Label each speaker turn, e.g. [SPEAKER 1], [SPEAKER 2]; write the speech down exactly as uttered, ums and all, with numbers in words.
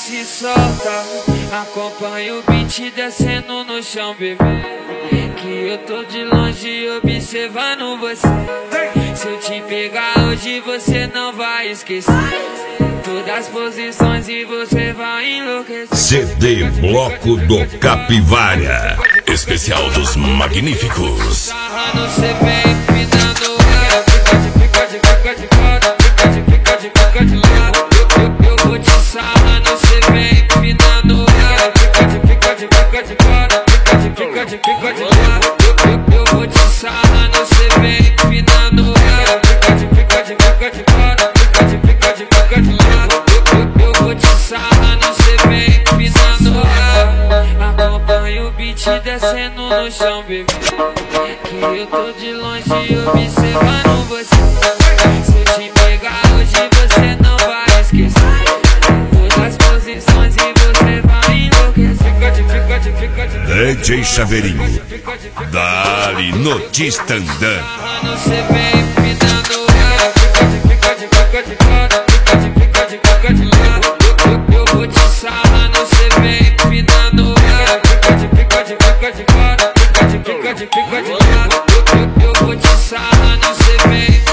[SPEAKER 1] se solta. Acompanha o beat descendo no chão, bebê. Que eu tô de longe observando você. Se eu te pegar hoje você não vai esquecer todas as posições e você vai enlouquecer.
[SPEAKER 2] C D Bloco do Capivara, especial dos magníficos.
[SPEAKER 1] Sarrando, cê vem empinando ela. Fica de, fica de, fica de fora. Fica de, fica de, fica de lado. Eu, eu, eu vou te sarrando, cê vem empinando ela. Fica de, fica de, fica de fora. Fica de, fica de, fica de lado. Eu, eu, eu vou te sarrando, cê vem empinando ela. Fica de, fica de, fica de fora. Fica de, fica de, fica de lado. Eu, eu, eu vou te sarrando, cê vem empinando ela. Acompanha o beat descendo no chão, bebê. Que eu tô de longe observando você. Se eu te pegar hoje você não vai esquecer todas as posições e você vai enlouquecer. Fica de, fica de, fica de
[SPEAKER 2] D J Chaveirinho, Dali no Tistandã.
[SPEAKER 1] Você vem empinando ela. Fica de, fica de, fica de fora. Fica de, fica de, fica de lado. Eu, eu, eu vou te sarrando, você vem empinando ela. Fica de, fica de, fica de fora. Fica de, fica de, fica de lado. Eu, eu, eu vou te sarrando, você vem